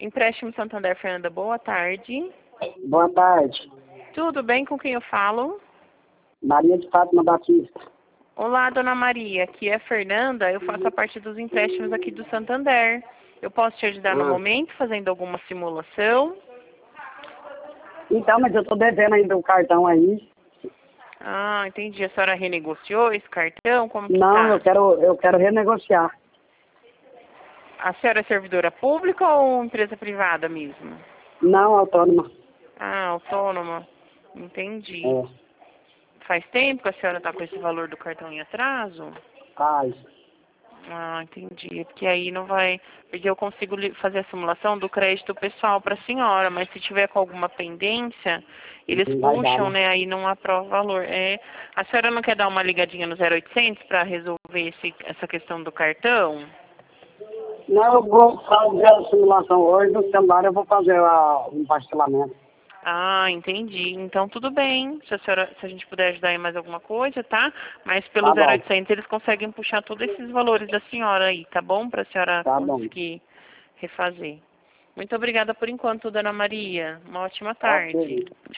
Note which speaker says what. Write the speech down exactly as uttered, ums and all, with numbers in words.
Speaker 1: Empréstimo Santander, Fernanda, boa tarde.
Speaker 2: Boa tarde.
Speaker 1: Tudo bem, com quem eu falo?
Speaker 2: Maria de Fátima Batista.
Speaker 1: Olá, dona Maria, aqui é a Fernanda, eu faço a parte dos empréstimos aqui do Santander. Eu posso te ajudar no
Speaker 2: Ah.
Speaker 1: momento, fazendo alguma simulação?
Speaker 2: Então, mas eu estou devendo ainda o cartão aí.
Speaker 1: Ah, entendi. A senhora renegociou esse cartão? Como que
Speaker 2: Não,
Speaker 1: tá?
Speaker 2: eu quero, eu quero renegociar.
Speaker 1: A senhora é servidora pública ou empresa privada mesmo?
Speaker 2: Não, autônoma.
Speaker 1: Ah, autônoma. Entendi.
Speaker 2: É.
Speaker 1: Faz tempo que a senhora está com esse valor do cartão em atraso?
Speaker 2: Faz.
Speaker 1: Ah, entendi. É porque aí não vai... Porque eu consigo li- fazer a simulação do crédito pessoal para a senhora, mas se tiver com alguma pendência, eles
Speaker 2: Não vai dar,
Speaker 1: puxam,
Speaker 2: né?
Speaker 1: né? Aí não aprova o valor. É... A senhora não quer dar uma ligadinha no zero oitocentos para resolver esse, essa questão do cartão?
Speaker 2: Não, eu vou fazer a simulação hoje no celular, eu vou fazer a, um parcelamento.
Speaker 1: Ah, entendi. Então tudo bem. Se a senhora, se a gente puder ajudar em mais alguma coisa, tá? Mas pelo
Speaker 2: Tá
Speaker 1: zero
Speaker 2: bom,
Speaker 1: oitocentos eles conseguem puxar todos esses valores da senhora aí, tá bom? Para a senhora
Speaker 2: tá bom.
Speaker 1: conseguir refazer. Muito obrigada por enquanto, dona Maria. Uma ótima
Speaker 2: Ok.
Speaker 1: tarde.